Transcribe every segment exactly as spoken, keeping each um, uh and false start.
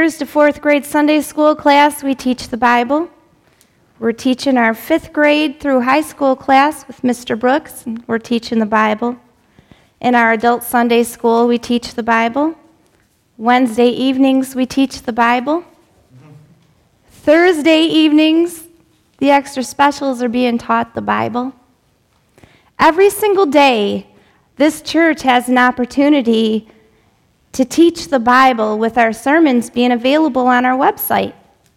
years to fourth grade Sunday school class, we teach the Bible. We're teaching our fifth grade through high school class with Mister Brooks, and we're teaching the Bible. In our adult Sunday school, we teach the Bible. Wednesday evenings, we teach the Bible. Thursday evenings, the extra specials are being taught the Bible. Every single day, this church has an opportunity to teach the Bible with our sermons being available on our website.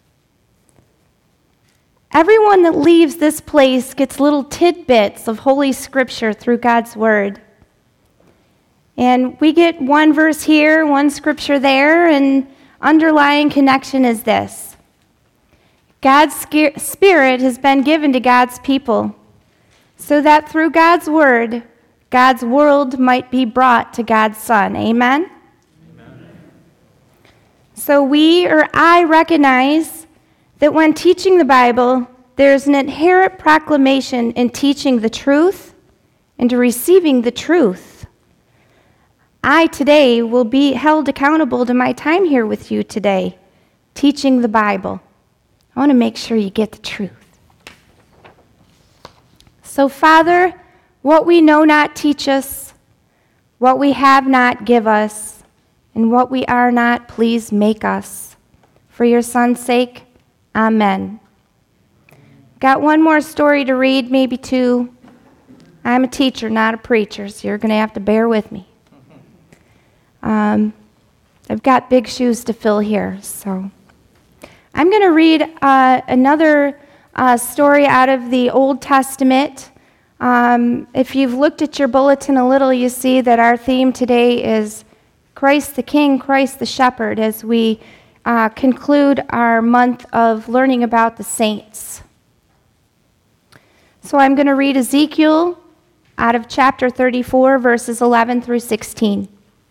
Everyone that leaves this place gets little tidbits of Holy Scripture through God's Word. And we get one verse here, one scripture there, and underlying connection is this. God's Spirit has been given to God's people so that through God's Word, God's world might be brought to God's Son. Amen? Amen. So we, or I, recognize that when teaching the Bible, there's an inherent proclamation in teaching the truth and to receiving the truth. I today will be held accountable to my time here with you today, teaching the Bible. I want to make sure you get the truth. So, Father, what we know not teach us, what we have not give us, and what we are not, please make us. For your Son's sake, amen. Got one more story to read, maybe two. I'm a teacher, not a preacher, so you're going to have to bear with me. Um, I've got big shoes to fill here, so I'm going to read uh, another uh, story out of the Old Testament. Um, if you've looked at your bulletin a little, you see that our theme today is Christ the King, Christ the Shepherd, as we uh, conclude our month of learning about the saints. So I'm going to read Ezekiel out of chapter thirty-four, verses eleven through sixteen.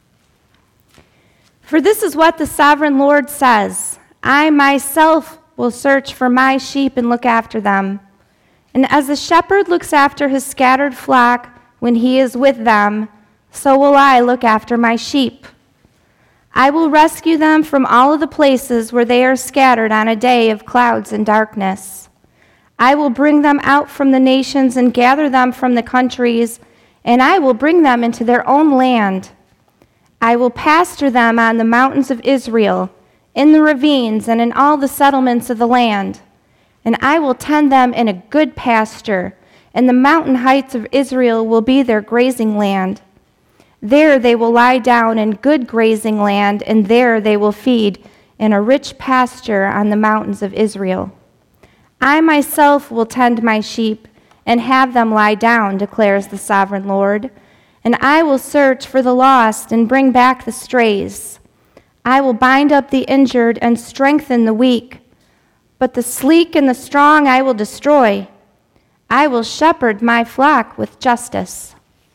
For this is what the sovereign Lord says, I myself will search for my sheep and look after them. And as the shepherd looks after his scattered flock when he is with them, so will I look after my sheep. I will rescue them from all of the places where they are scattered on a day of clouds and darkness. I will bring them out from the nations and gather them from the countries, and I will bring them into their own land. I will pasture them on the mountains of Israel, in the ravines, and in all the settlements of the land. And I will tend them in a good pasture, and the mountain heights of Israel will be their grazing land. There they will lie down in good grazing land, and there they will feed in a rich pasture on the mountains of Israel. I myself will tend my sheep and have them lie down, declares the sovereign Lord. And I will search for the lost and bring back the strays. I will bind up the injured and strengthen the weak. But the sleek and the strong I will destroy. I will shepherd my flock with justice.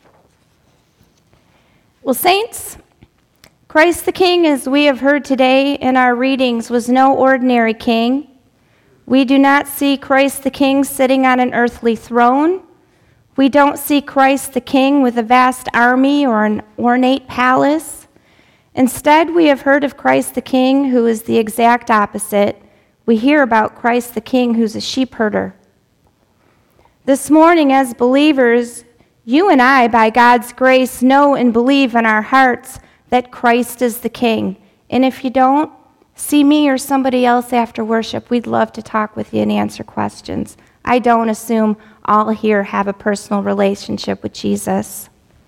Well, saints, Christ the King, as we have heard today in our readings, was no ordinary king. We do not see Christ the King sitting on an earthly throne. We don't see Christ the King with a vast army or an ornate palace. Instead, we have heard of Christ the King, who is the exact opposite. We hear about Christ the King, who's a sheep herder. This morning, as believers, you and I, by God's grace, know and believe in our hearts that Christ is the King. And if you don't, see me or somebody else after worship. We'd love to talk with you and answer questions. I don't assume all here have a personal relationship with Jesus.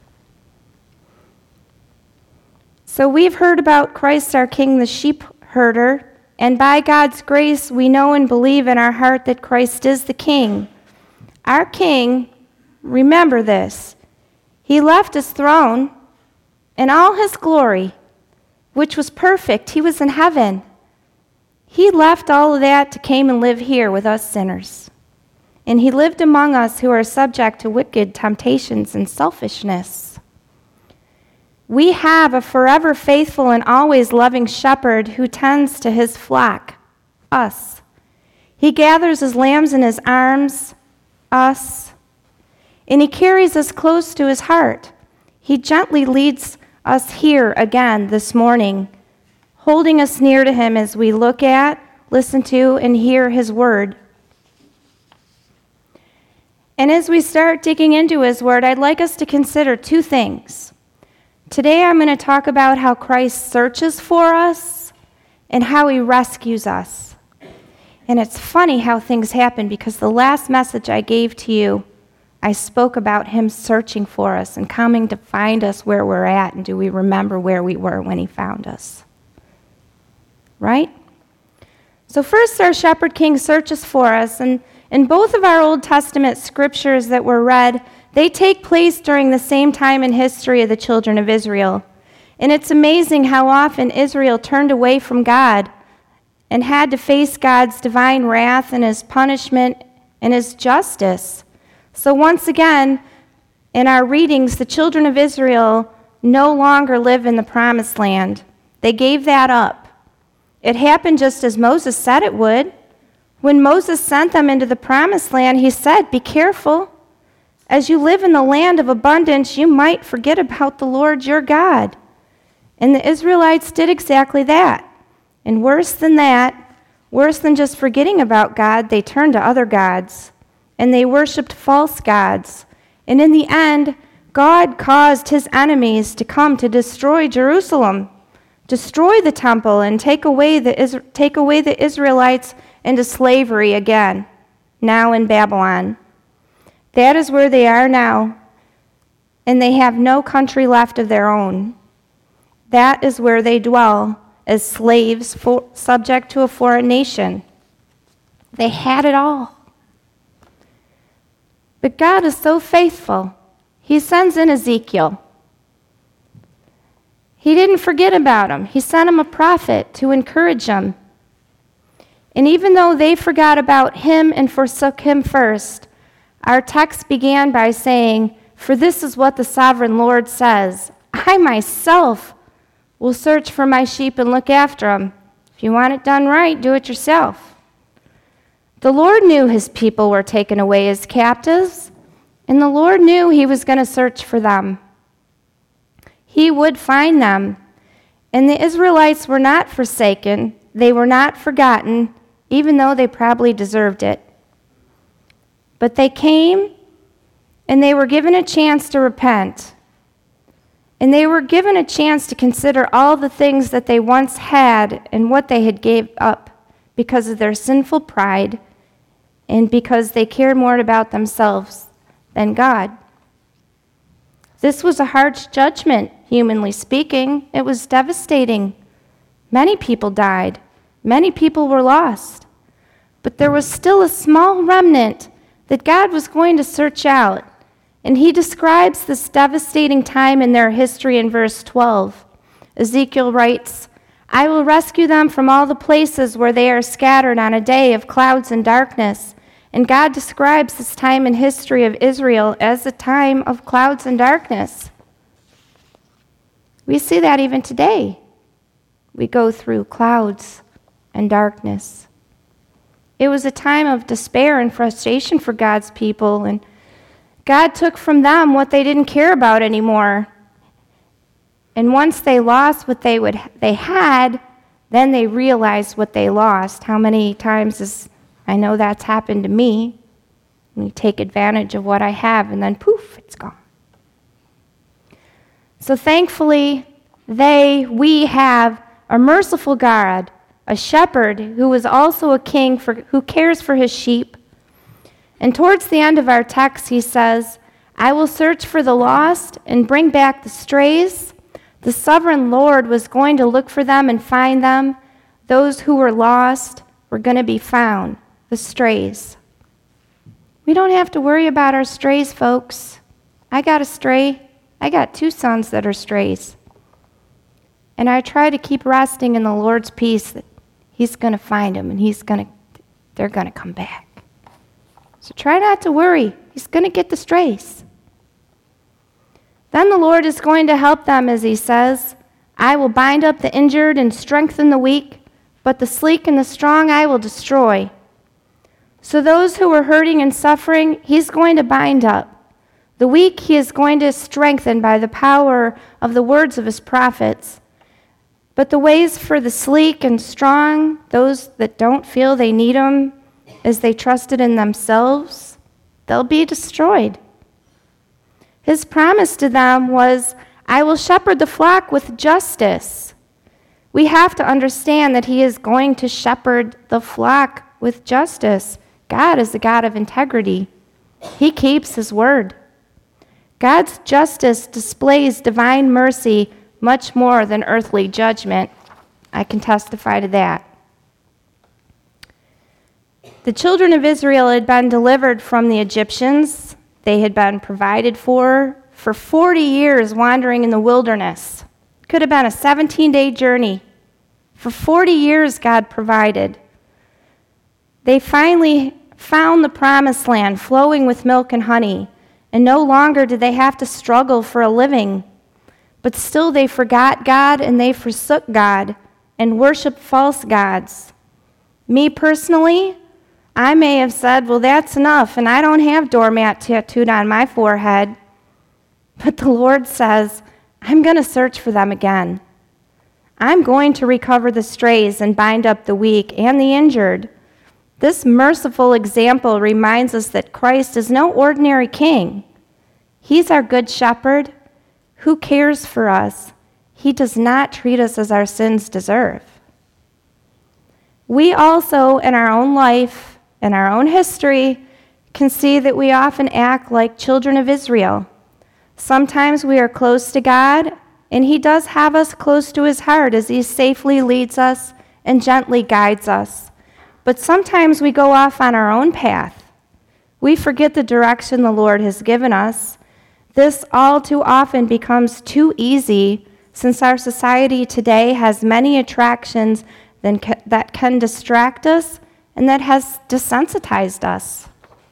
So we've heard about Christ our King, the sheep herder, and by God's grace, we know and believe in our heart that Christ is the King. Our King, remember this, he left his throne in all his glory, which was perfect. He was in heaven. He left all of that to come and live here with us sinners. And he lived among us who are subject to wicked temptations and selfishness. We have a forever faithful and always loving shepherd who tends to his flock, us. He gathers his lambs in his arms, us, and he carries us close to his heart. He gently leads us here again this morning, holding us near to him as we look at, listen to, and hear his word. And as we start digging into his word, I'd like us to consider two things. Today I'm going to talk about how Christ searches for us and how he rescues us. And it's funny how things happen, because the last message I gave to you, I spoke about him searching for us and coming to find us where we're at, and do we remember where we were when he found us? Right? So first, our shepherd king searches for us, and in both of our Old Testament scriptures that were read, they take place during the same time in history of the children of Israel. And it's amazing how often Israel turned away from God and had to face God's divine wrath and his punishment and his justice. So once again, in our readings, the children of Israel no longer live in the promised land. They gave that up. It happened just as Moses said it would. When Moses sent them into the promised land, he said, "Be careful. As you live in the land of abundance, you might forget about the Lord your God." And the Israelites did exactly that. And worse than that, worse than just forgetting about God, they turned to other gods, and they worshiped false gods. And in the end, God caused his enemies to come to destroy Jerusalem, destroy the temple, and take away the, take away the Israelites into slavery again, now in Babylon. That is where they are now, and they have no country left of their own. That is where they dwell, as slaves for, subject to a foreign nation. They had it all. But God is so faithful. He sends in Ezekiel. He didn't forget about him. He sent him a prophet to encourage him. And even though they forgot about him and forsook him first, our text began by saying, "For this is what the sovereign Lord says, I myself will search for my sheep and look after them. If you want it done right, do it yourself." The Lord knew his people were taken away as captives, and the Lord knew he was going to search for them. He would find them, and the Israelites were not forsaken. They were not forgotten, even though they probably deserved it. But they came, and they were given a chance to repent. And they were given a chance to consider all the things that they once had and what they had gave up because of their sinful pride and because they cared more about themselves than God. This was a harsh judgment, humanly speaking. It was devastating. Many people died. Many people were lost. But there was still a small remnant that God was going to search out. And he describes this devastating time in their history in verse twelve. Ezekiel writes, "I will rescue them from all the places where they are scattered on a day of clouds and darkness." And God describes this time in history of Israel as a time of clouds and darkness. We see that even today. We go through clouds and darkness. It was a time of despair and frustration for God's people, and God took from them what they didn't care about anymore. And once they lost what they would they had, then they realized what they lost. How many times is I know that's happened to me. We take advantage of what I have, and then poof, it's gone. So thankfully, they, we have a merciful God, a shepherd who is also a king for, who cares for his sheep. And towards the end of our text, he says, "I will search for the lost and bring back the strays." The sovereign Lord was going to look for them and find them. Those who were lost were going to be found, the strays. We don't have to worry about our strays, folks. I got a stray. I got two sons that are strays. And I try to keep resting in the Lord's peace that he's going to find them and he's going to, they're going to come back. So try not to worry. He's going to get the strays. Then the Lord is going to help them, as he says, "I will bind up the injured and strengthen the weak, but the sleek and the strong I will destroy." So those who were hurting and suffering, he's going to bind up. The weak he is going to strengthen by the power of the words of his prophets. But the ways for the sleek and strong, those that don't feel they need him as they trusted in themselves, they'll be destroyed. His promise to them was, I will shepherd the flock with justice. We have to understand that he is going to shepherd the flock with justice. God is a God of integrity. He keeps his word. God's justice displays divine mercy much more than earthly judgment. I can testify to that. The children of Israel had been delivered from the Egyptians. They had been provided for for forty years wandering in the wilderness. Could have been a seventeen-day journey. For forty years, God provided. They finally found the promised land flowing with milk and honey, and no longer did they have to struggle for a living. But still they forgot God and they forsook God and worshiped false gods. Me personally, I may have said, well, that's enough, and I don't have doormat tattooed on my forehead. But the Lord says, I'm going to search for them again. I'm going to recover the strays and bind up the weak and the injured. This merciful example reminds us that Christ is no ordinary king. He's our good shepherd who cares for us. He does not treat us as our sins deserve. We also, in our own life, in our own history, can see that we often act like children of Israel. Sometimes we are close to God, and he does have us close to his heart as he safely leads us and gently guides us. But sometimes we go off on our own path. We forget the direction the Lord has given us. This all too often becomes too easy since our society today has many attractions that can distract us and that has desensitized us.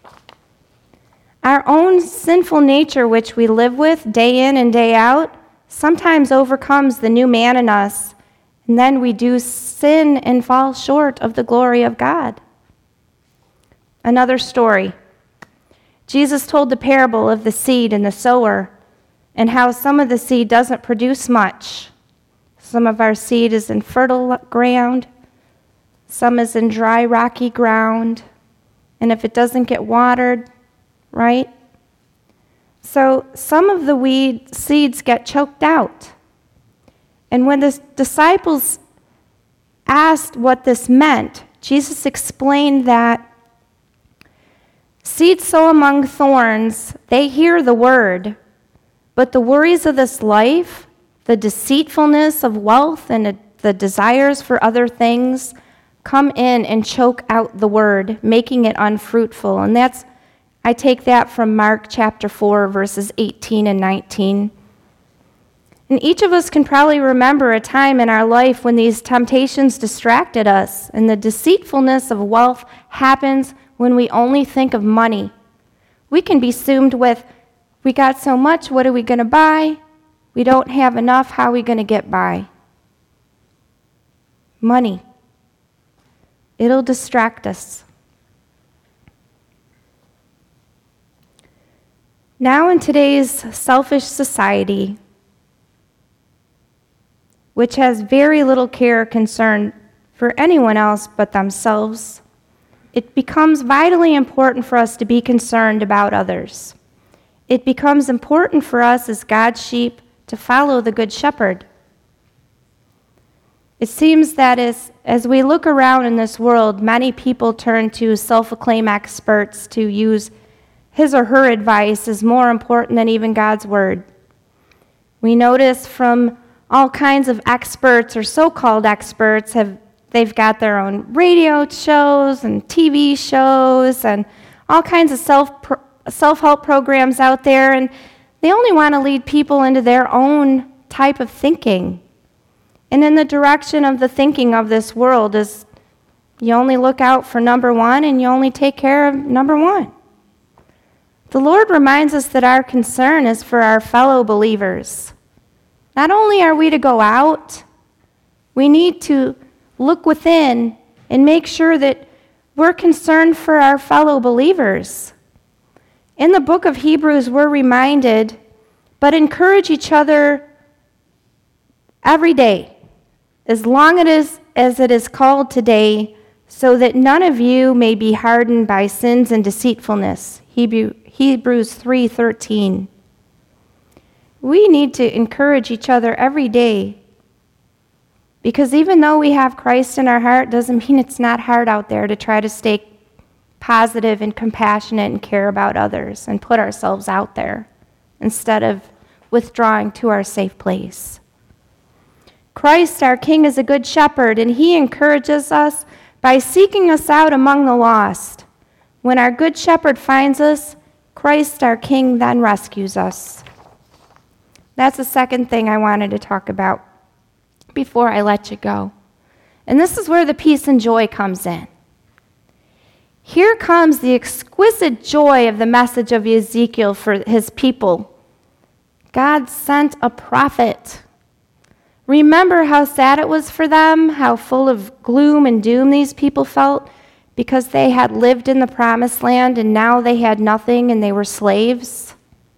Our own sinful nature, which we live with day in and day out, sometimes overcomes the new man in us, and then we do sin and fall short of the glory of God. Another story. Jesus told the parable of the seed and the sower, and how some of the seed doesn't produce much. Some of our seed is in fertile ground, some is in dry, rocky ground, and if it doesn't get watered, right? So some of the weed seeds get choked out. And when the disciples asked what this meant, Jesus explained that seeds sown among thorns, they hear the word, but the worries of this life, the deceitfulness of wealth and the desires for other things come in and choke out the word, making it unfruitful. And that's, I take that from Mark chapter four, verses eighteen and nineteen. And each of us can probably remember a time in our life when these temptations distracted us, and the deceitfulness of wealth happens when we only think of money. We can be consumed with, we got so much, what are we going to buy? We don't have enough, how are we going to get by? Money. It'll distract us. Now in today's selfish society, which has very little care or concern for anyone else but themselves, it becomes vitally important for us to be concerned about others. It becomes important for us as God's sheep to follow the Good Shepherd. It seems that as, as we look around in this world, many people turn to self-acclaimed experts to use his or her advice as more important than even God's word. We notice from all kinds of experts or so-called experts, have they've got their own radio shows and T V shows and all kinds of self self-help programs out there, and they only want to lead people into their own type of thinking. And in the direction of the thinking of this world is you only look out for number one and you only take care of number one. The Lord reminds us that our concern is for our fellow believers. Not only are we to go out, we need to look within and make sure that we're concerned for our fellow believers. In the book of Hebrews, we're reminded, but encourage each other every day, as long it is, as it is called today, so that none of you may be hardened by sins and deceitfulness. Hebrew, Hebrews three thirteen. We need to encourage each other every day, because even though we have Christ in our heart, doesn't mean it's not hard out there to try to stay positive and compassionate and care about others and put ourselves out there instead of withdrawing to our safe place. Christ, our King, is a good shepherd, and he encourages us by seeking us out among the lost. When our good shepherd finds us, Christ, our King, then rescues us. That's the second thing I wanted to talk about before I let you go. And this is where the peace and joy comes in. Here comes the exquisite joy of the message of Ezekiel for his people. God sent a prophet. Remember how sad it was for them, how full of gloom and doom these people felt because they had lived in the promised land and now they had nothing and they were slaves?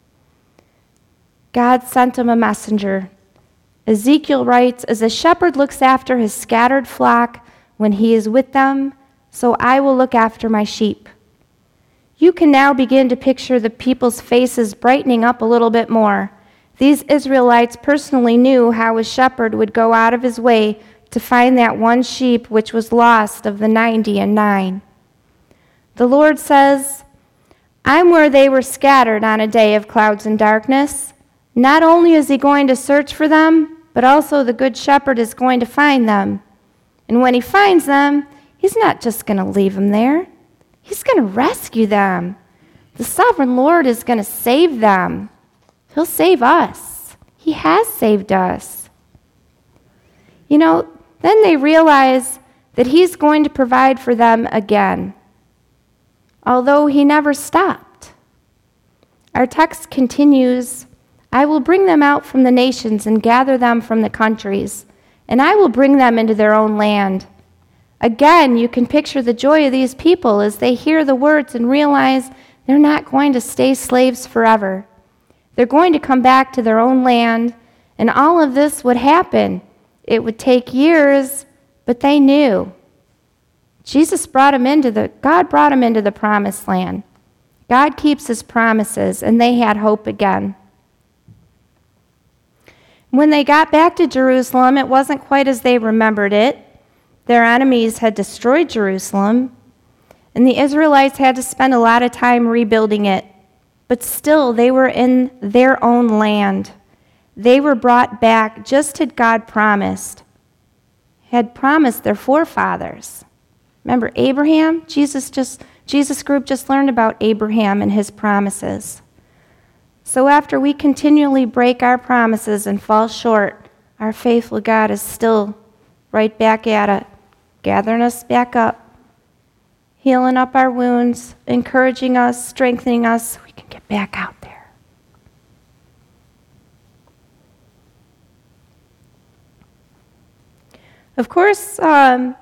God sent them a messenger. Ezekiel writes, "As a shepherd looks after his scattered flock when he is with them, so I will look after my sheep." You can now begin to picture the people's faces brightening up a little bit more. These Israelites personally knew how a shepherd would go out of his way to find that one sheep which was lost of the ninety and nine. The Lord says, "I'm where they were scattered on a day of clouds and darkness." Not only is he going to search for them, but also the good shepherd is going to find them. And when he finds them, he's not just going to leave them there. He's going to rescue them. The sovereign Lord is going to save them. He'll save us. He has saved us. You know, then they realize that he's going to provide for them again, although he never stopped. Our text continues, "I will bring them out from the nations and gather them from the countries, and I will bring them into their own land." Again, you can picture the joy of these people as they hear the words and realize they're not going to stay slaves forever. They're going to come back to their own land, and all of this would happen. It would take years, but they knew. Jesus brought them into the, God brought them into the promised land. God keeps his promises, and they had hope again. When they got back to Jerusalem, it wasn't quite as they remembered it. Their enemies had destroyed Jerusalem, and the Israelites had to spend a lot of time rebuilding it. But still, they were in their own land. They were brought back just as God promised, had promised their forefathers. Remember Abraham? Jesus just Jesus group just learned about Abraham and his promises. So after we continually break our promises and fall short, our faithful God is still right back at it, gathering us back up, healing up our wounds, encouraging us, strengthening us so we can get back out there. Of course, um,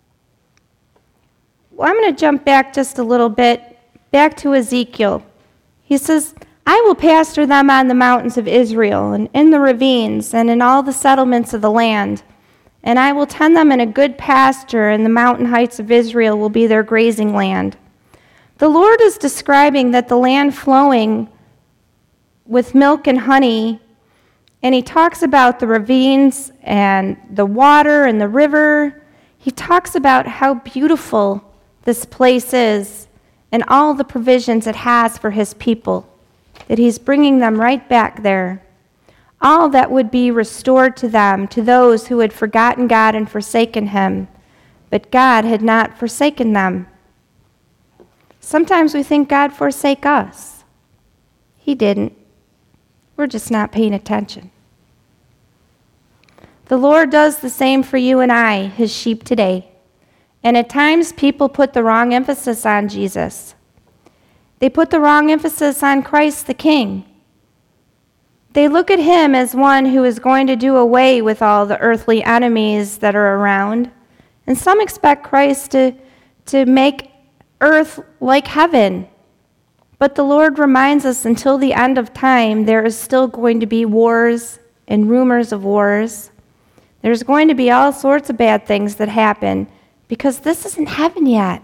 well, I'm going to jump back just a little bit, back to Ezekiel. He says, "I will pasture them on the mountains of Israel, and in the ravines, and in all the settlements of the land. And I will tend them in a good pasture, and the mountain heights of Israel will be their grazing land." The Lord is describing that the land flowing with milk and honey, and he talks about the ravines and the water and the river. He talks about how beautiful this place is and all the provisions it has for his people, that he's bringing them right back there. All that would be restored to them, to those who had forgotten God and forsaken him, but God had not forsaken them. Sometimes we think God forsake us. He didn't. We're just not paying attention. The Lord does the same for you and I, his sheep today. And at times people put the wrong emphasis on Jesus. They put the wrong emphasis on Christ the King. They look at him as one who is going to do away with all the earthly enemies that are around. And some expect Christ to, to make earth like heaven. But the Lord reminds us until the end of time, there is still going to be wars and rumors of wars. There's going to be all sorts of bad things that happen because this isn't heaven yet.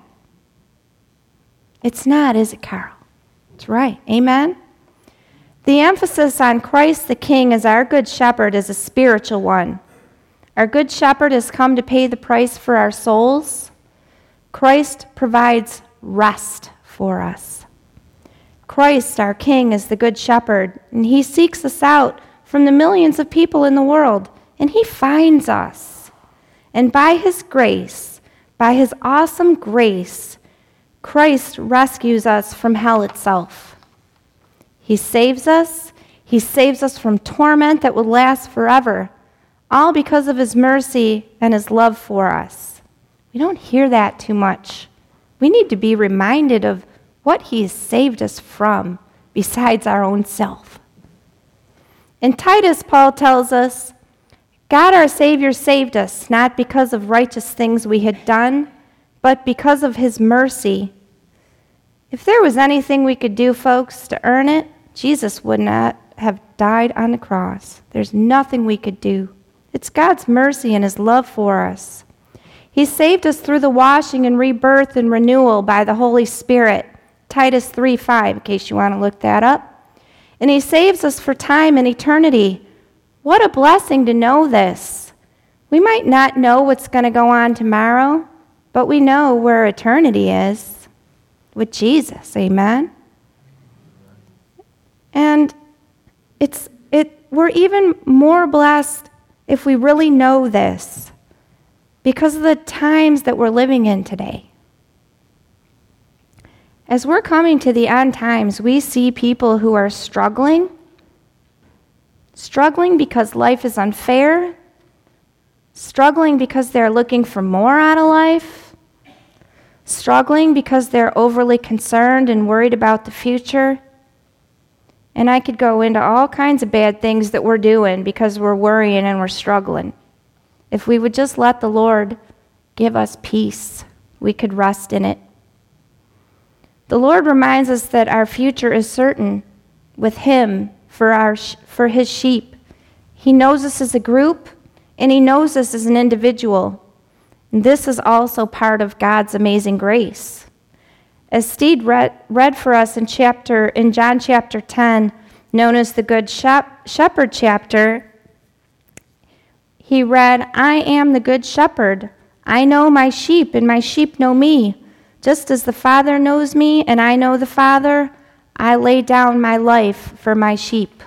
It's not, is it, Carl? That's right. Amen? The emphasis on Christ the King as our good shepherd is a spiritual one. Our good shepherd has come to pay the price for our souls. Christ provides rest for us. Christ, our King, is the good shepherd, and he seeks us out from the millions of people in the world, and he finds us. And by his grace, by his awesome grace, Christ rescues us from hell itself. He saves us. He saves us from torment that will last forever, all because of his mercy and his love for us. We don't hear that too much. We need to be reminded of what he has saved us from besides our own self. In Titus, Paul tells us, God our Savior saved us, not because of righteous things we had done, but because of his mercy. If there was anything we could do, folks, to earn it, Jesus would not have died on the cross. There's nothing we could do. It's God's mercy and his love for us. He saved us through the washing and rebirth and renewal by the Holy Spirit. Titus three five, in case you want to look that up. And he saves us for time and eternity. What a blessing to know this. We might not know what's going to go on tomorrow, but we know where eternity is with Jesus. Amen? And it's it. We're even more blessed if we really know this because of the times that we're living in today. As we're coming to the end times, we see people who are struggling, struggling because life is unfair, struggling because they're looking for more out of life, struggling because they're overly concerned and worried about the future. And I could go into all kinds of bad things that we're doing because we're worrying and we're struggling. If we would just let the Lord give us peace, we could rest in it. The Lord reminds us that our future is certain with him for our for his sheep. He knows us as a group, and he knows us as an individual. And this is also part of God's amazing grace. As Steve read, read for us in chapter in John chapter ten, known as the Good Shep- Shepherd chapter, he read, I am the good shepherd. I know my sheep, and my sheep know me. Just as the Father knows me, and I know the Father, I lay down my life for my sheep.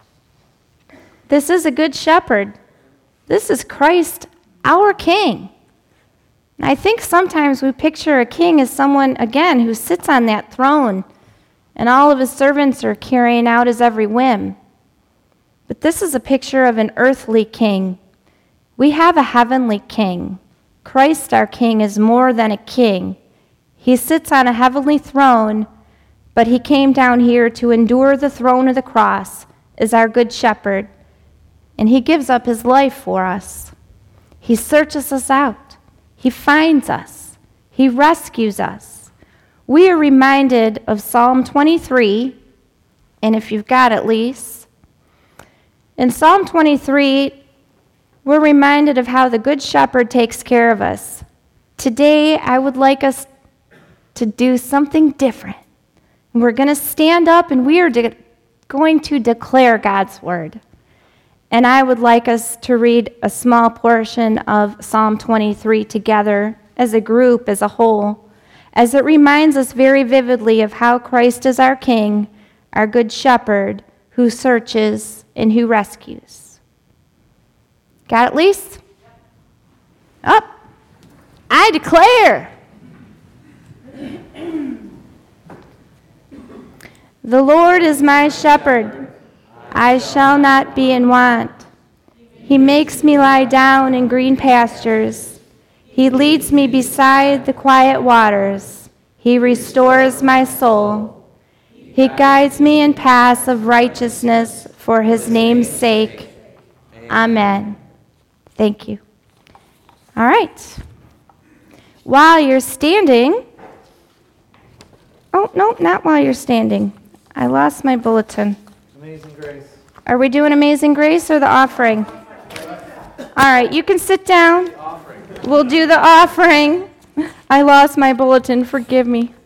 This is a good shepherd. This is Christ, our King. I think sometimes we picture a king as someone, again, who sits on that throne, and all of his servants are carrying out his every whim. But this is a picture of an earthly king. We have a heavenly king. Christ, our King, is more than a king. He sits on a heavenly throne, but he came down here to endure the throne of the cross as our good shepherd, and he gives up his life for us. He searches us out. He finds us. He rescues us. We are reminded of Psalm twenty-three, and if you've got it, Lise. In Psalm twenty-three, we're reminded of how the Good Shepherd takes care of us. Today, I would like us to do something different. We're going to stand up, and we are de- going to declare God's word. And I would like us to read a small portion of Psalm twenty-three together as a group, as a whole, as it reminds us very vividly of how Christ is our King, our good shepherd, who searches and who rescues. Got it, Lise? Up. I declare. The Lord is my shepherd. I shall not be in want. He makes me lie down in green pastures. He leads me beside the quiet waters. He restores my soul. He guides me in paths of righteousness for his name's sake. Amen. Thank you. All right. While you're standing, oh, no, not while you're standing. I lost my bulletin. Amazing Grace. Are we doing Amazing Grace or the offering? All right, you can sit down. We'll do the offering. I lost my bulletin. Forgive me.